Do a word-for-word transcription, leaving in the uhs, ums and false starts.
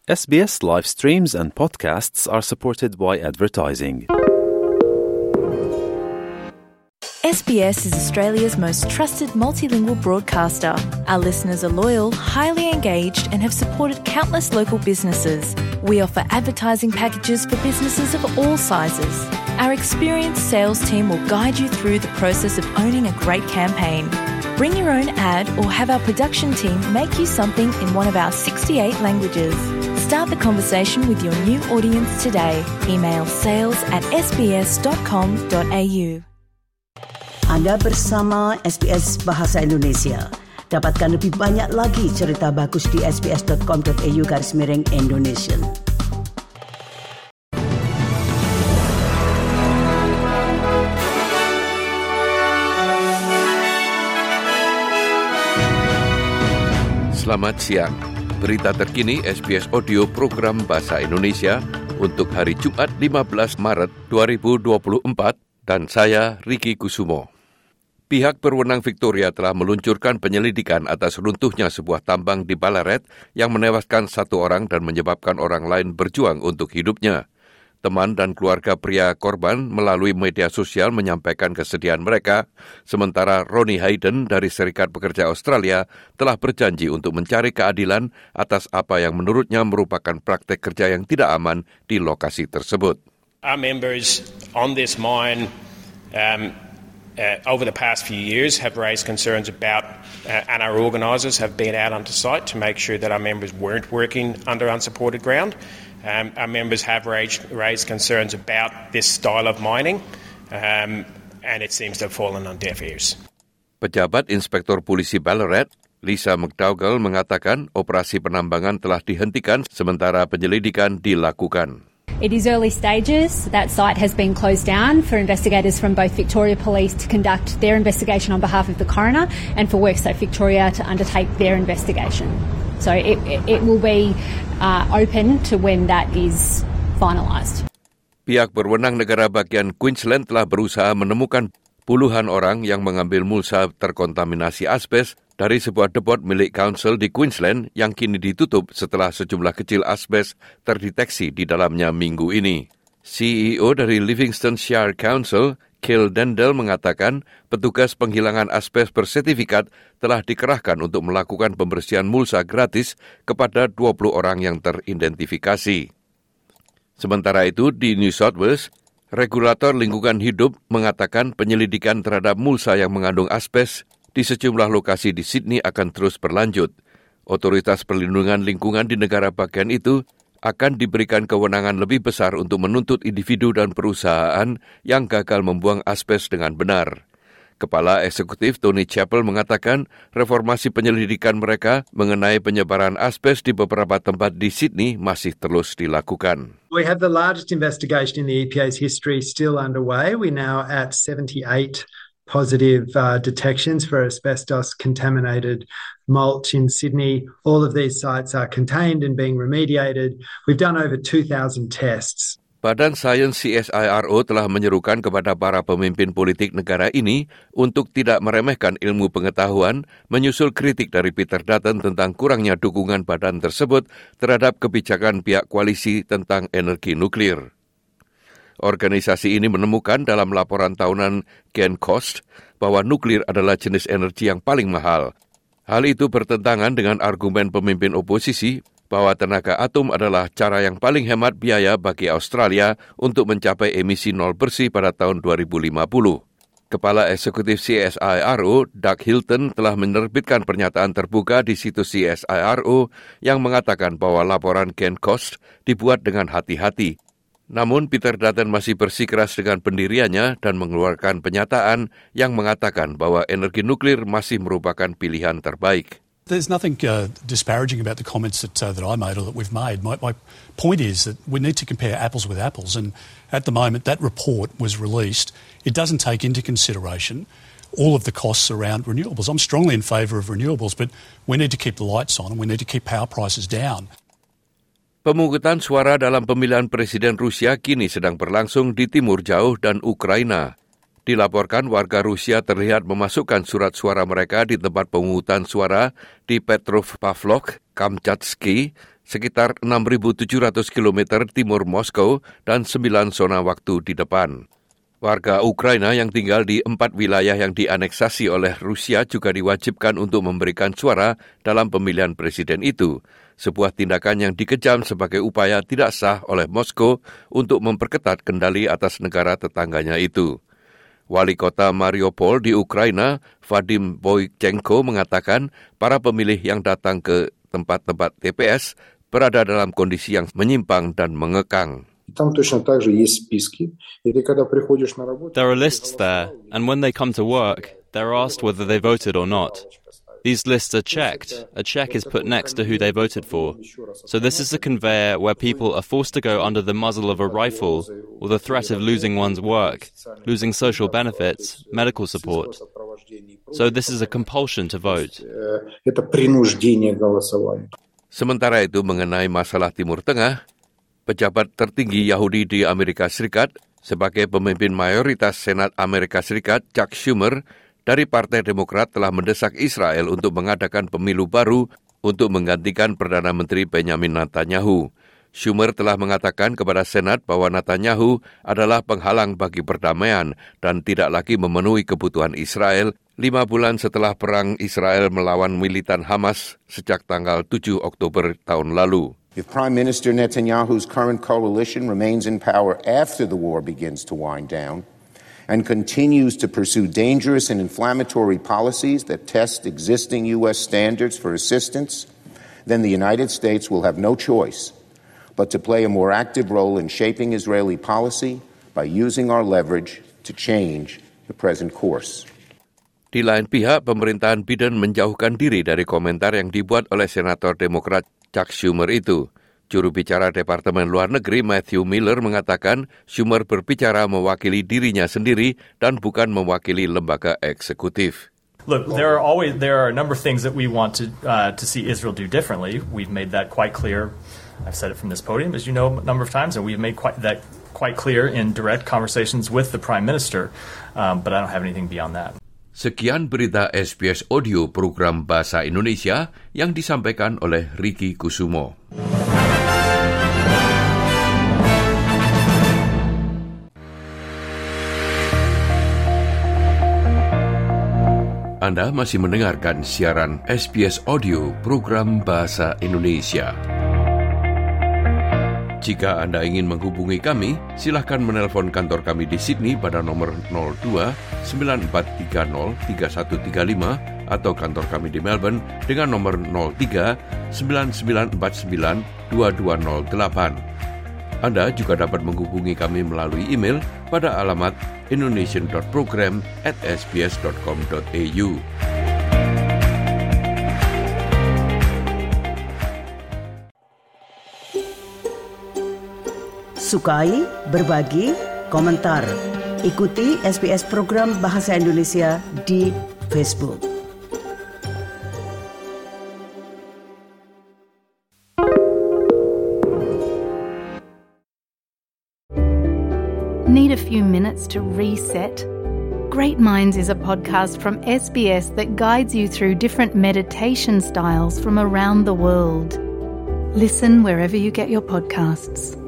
S B S live streams and podcasts are supported by advertising. S B S is Australia's most trusted multilingual broadcaster. Our listeners are loyal, highly engaged, and have supported countless local businesses. We offer advertising packages for businesses of all sizes. Our experienced sales team will guide you through the process of owning a great campaign. Bring your own ad or have our production team make you something in one of our sixty-eight languages. Start the conversation with your new audience today. Email sales at s b s dot com dot a u. Anda bersama S B S Bahasa Indonesia. Dapatkan lebih banyak lagi cerita bagus di s b s dot com dot a u garis miring Indonesia. Selamat siang. Berita terkini S B S Audio Program Bahasa Indonesia untuk hari Jumat lima belas Maret dua ribu dua puluh empat dan saya Riki Kusumo. Pihak berwenang Victoria telah meluncurkan penyelidikan atas runtuhnya sebuah tambang di Ballarat yang menewaskan satu orang dan menyebabkan orang lain berjuang untuk hidupnya. Teman dan keluarga pria korban melalui media sosial menyampaikan kesedihan mereka, sementara Ronnie Hayden dari Serikat Pekerja Australia telah berjanji untuk mencari keadilan atas apa yang menurutnya merupakan praktek kerja yang tidak aman di lokasi tersebut. Our members on this mine um, uh, over the past few years have raised concerns about, uh, and our organisers have been out onto site to make sure that our members weren't working under unsupported ground. Um, our members have raised, raised concerns about this style of mining, um, and it seems to have fallen on deaf ears. Pejabat Inspektor Polisi Ballarat, Lisa McDougall, mengatakan operasi penambangan telah dihentikan sementara penyelidikan dilakukan. It is early stages. That site has been closed down for investigators from both Victoria Police to conduct their investigation on behalf of the coroner and for WorkSafe Victoria to undertake their investigation. So it, it, it will be uh, open to when that is finalised. Pihak berwenang negara bagian Queensland telah berusaha menemukan puluhan orang yang mengambil mulsa terkontaminasi asbes dari sebuah depot milik Council di Queensland yang kini ditutup setelah sejumlah kecil asbes terdeteksi di dalamnya minggu ini. C E O dari Livingstone-Shire Council, Kill Dendel, mengatakan petugas penghilangan asbes bersertifikat telah dikerahkan untuk melakukan pembersihan mulsa gratis kepada dua puluh orang yang teridentifikasi. Sementara itu, di New South Wales, regulator lingkungan hidup mengatakan penyelidikan terhadap mulsa yang mengandung asbes di sejumlah lokasi di Sydney akan terus berlanjut. Otoritas Perlindungan Lingkungan di negara bagian itu akan diberikan kewenangan lebih besar untuk menuntut individu dan perusahaan yang gagal membuang asbes dengan benar. Kepala Eksekutif Tony Chappell mengatakan reformasi penyelidikan mereka mengenai penyebaran asbes di beberapa tempat di Sydney masih terus dilakukan. We have the largest investigation in the E P A's history still underway. We're now at seventy-eight positive uh, detections for asbestos-contaminated mulch in Sydney. All of these sites are contained and being remediated. We've done over two thousand tests. Badan Sains C S I R O telah menyerukan kepada para pemimpin politik negara ini untuk tidak meremehkan ilmu pengetahuan, menyusul kritik dari Peter Dutton tentang kurangnya dukungan badan tersebut terhadap kebijakan pihak koalisi tentang energi nuklir. Organisasi ini menemukan dalam laporan tahunan GenCost bahwa nuklir adalah jenis energi yang paling mahal. Hal itu bertentangan dengan argumen pemimpin oposisi bahwa tenaga atom adalah cara yang paling hemat biaya bagi Australia untuk mencapai emisi nol bersih pada tahun dua ribu lima puluh. Kepala Eksekutif C S I R O, Doug Hilton, telah menerbitkan pernyataan terbuka di situs C S I R O yang mengatakan bahwa laporan GenCost dibuat dengan hati-hati. Namun Peter Dutton masih bersikeras dengan pendiriannya dan mengeluarkan pernyataan yang mengatakan bahwa energi nuklir masih merupakan pilihan terbaik. There's nothing uh, disparaging about the comments that uh, that I made or that we've made. My, my point is that we need to compare apples with apples, and at the moment that report was released. It doesn't take into consideration all of the costs around renewables. I'm strongly in favour of renewables, but we need to keep the lights on and we need to keep power prices down. Pemungutan suara dalam pemilihan presiden Rusia kini sedang berlangsung di Timur Jauh dan Ukraina. Dilaporkan warga Rusia terlihat memasukkan surat suara mereka di tempat pemungutan suara di Petropavlovsk, Kamchatsky, sekitar enam ribu tujuh ratus kilometer timur Moskow dan sembilan zona waktu di depan. Warga Ukraina yang tinggal di empat wilayah yang dianeksasi oleh Rusia juga diwajibkan untuk memberikan suara dalam pemilihan presiden itu, sebuah tindakan yang dikejam sebagai upaya tidak sah oleh Moskow untuk memperketat kendali atas negara tetangganya itu. Wali kota Mariupol di Ukraina, Vadim Boychenko, mengatakan para pemilih yang datang ke tempat-tempat T P S berada dalam kondisi yang menyimpang dan mengekang. There are lists there, and when they come to work, they're asked whether they voted or not. These lists are checked. A check is put next to who they voted for. So this is a conveyor where people are forced to go under the muzzle of a rifle with the threat of losing one's work, losing social benefits, medical support. So this is a compulsion to vote. Sementara itu mengenai masalah Timur Tengah, pejabat tertinggi Yahudi di Amerika Serikat sebagai pemimpin mayoritas Senat Amerika Serikat, Chuck Schumer, dari Partai Demokrat telah mendesak Israel untuk mengadakan pemilu baru untuk menggantikan Perdana Menteri Benjamin Netanyahu. Schumer telah mengatakan kepada Senat bahwa Netanyahu adalah penghalang bagi perdamaian dan tidak lagi memenuhi kebutuhan Israel lima bulan setelah perang Israel melawan militan Hamas sejak tanggal tujuh Oktober tahun lalu. If Prime Minister Netanyahu's current coalition remains in power after the war begins to wind down and continues to pursue dangerous and inflammatory policies that test existing U S standards for assistance, then the United States will have no choice but to play a more active role in shaping Israeli policy by using our leverage to change the present course. Di lain pihak, pemerintahan Biden menjauhkan diri dari komentar yang dibuat oleh Senator Demokrat Chuck Schumer itu. Juru bicara Departemen Luar Negeri Matthew Miller mengatakan Schumer berbicara mewakili dirinya sendiri dan bukan mewakili lembaga eksekutif. Look, there are always there are a number of things that we want to uh, to see Israel do differently. We've made that quite clear. I've said it from this podium, as you know, a number of times, and we've made quite that quite clear in direct conversations with the Prime Minister. Um, but I don't have anything beyond that. Sekian berita S B S Audio program Bahasa Indonesia yang disampaikan oleh Ricky Kusumo. Anda masih mendengarkan siaran S B S Audio program Bahasa Indonesia. Jika Anda ingin menghubungi kami, silakan menelpon kantor kami di Sydney pada nomor nol dua sembilan empat tiga nol tiga satu tiga lima atau kantor kami di Melbourne dengan nomor nol tiga sembilan sembilan empat sembilan dua dua nol delapan. Anda juga dapat menghubungi kami melalui email pada alamat indonesian dot program at s b s dot com dot a u. Sukai, berbagi, komentar. Ikuti S B S program Bahasa Indonesia di Facebook. Need a few minutes to reset? Great Minds is a podcast from S B S that guides you through different meditation styles from around the world. Listen wherever you get your podcasts.